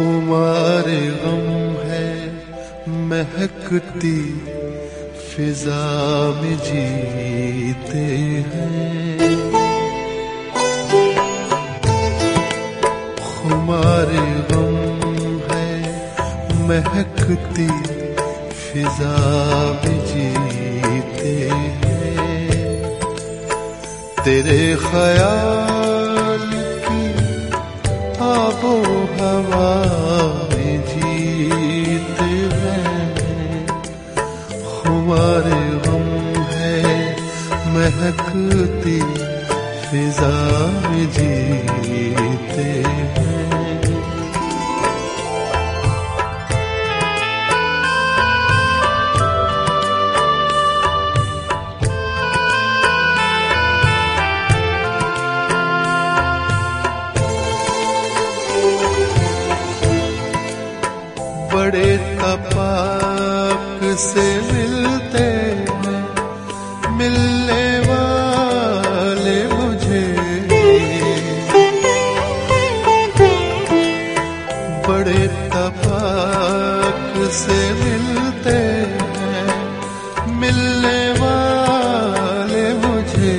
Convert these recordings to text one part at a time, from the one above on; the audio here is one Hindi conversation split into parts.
खुमारे गम है महकती फिजा में जीते हैं। खुमारे गम है महकती फिजा में जीते हैं। तेरे ख्याल की आबो हवा में जीते हैं। खुमारे गम है महकती फिजा में जीते हैं। बड़े तपाक से मिलते हैं मिलने वाले मुझे। बड़े तपाक से मिलते हैं मिलने वाले मुझे।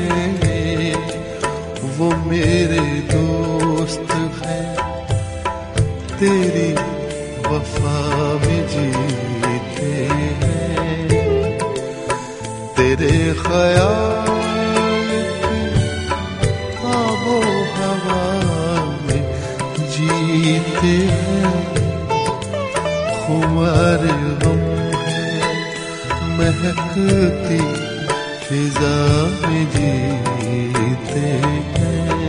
वो मेरे दोस्त हैं तेरी वफा में जीते हैं। तेरे ख्याल की आबो हवा में जीते हैं। खुमारे गम है महकती फिजा में जीते हैं।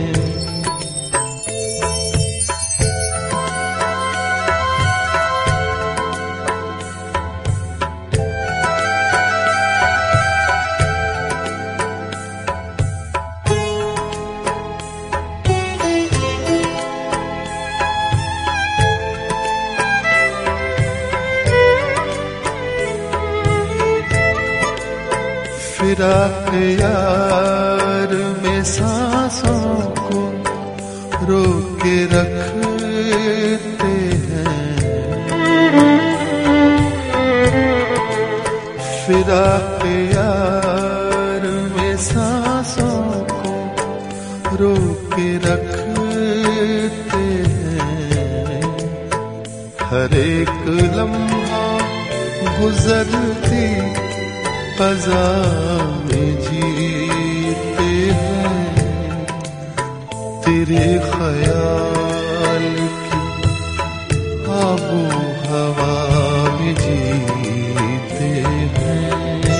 फिराक यार में सांसों को रोक के रखते हैं। फिराक यार में सांसों को रोक के रखते हैं। हर एक लम्हा गुजरती क़ज़ा में जीते हैं। तेरे ख्याल की आबो हवा में जीते हैं।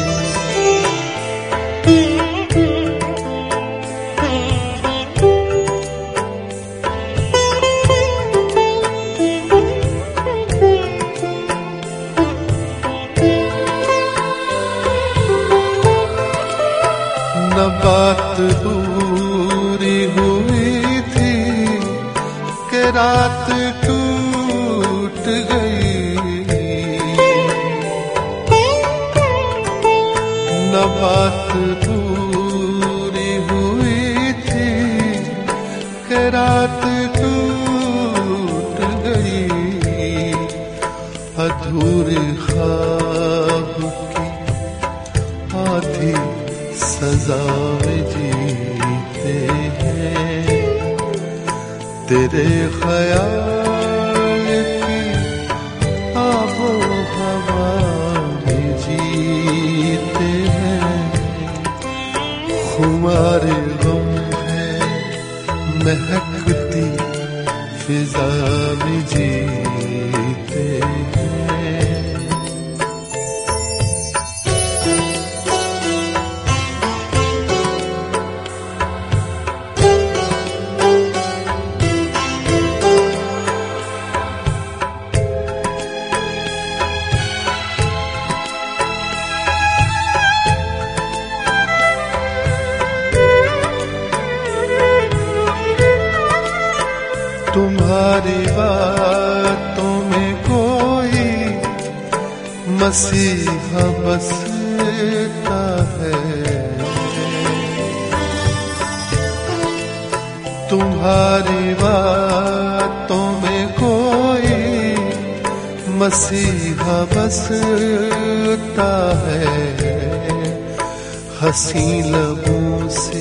न बात पूरी हुई थी कि रात टूट गई। न बात पूरी हुई थी कि रात टूट गई। अधूरे ख्वाब की आधी सजा में जीते हैं। तेरे ख्याल की आबो हवा में जीते हैं। खुमारे गम है महकती फिजा में जीते हैं। तुम्हारी बातों में कोई मसीहा बसता है। तुम्हारी बातों में कोई मसीहा बसता है, हंसी लबों से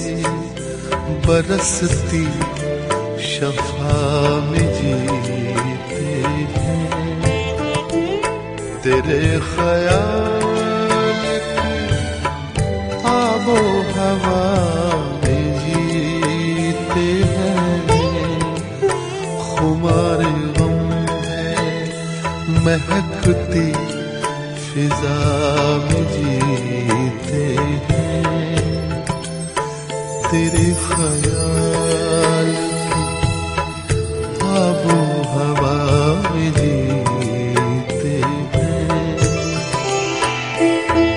बरसती शफा में जीते हैं। तेरे ख्याल की आबो हवा में जीते हैं। खुमार गम है महकती फिजा में जीते हैं। तेरे ख्याल की आबो हवा में जीते हैं।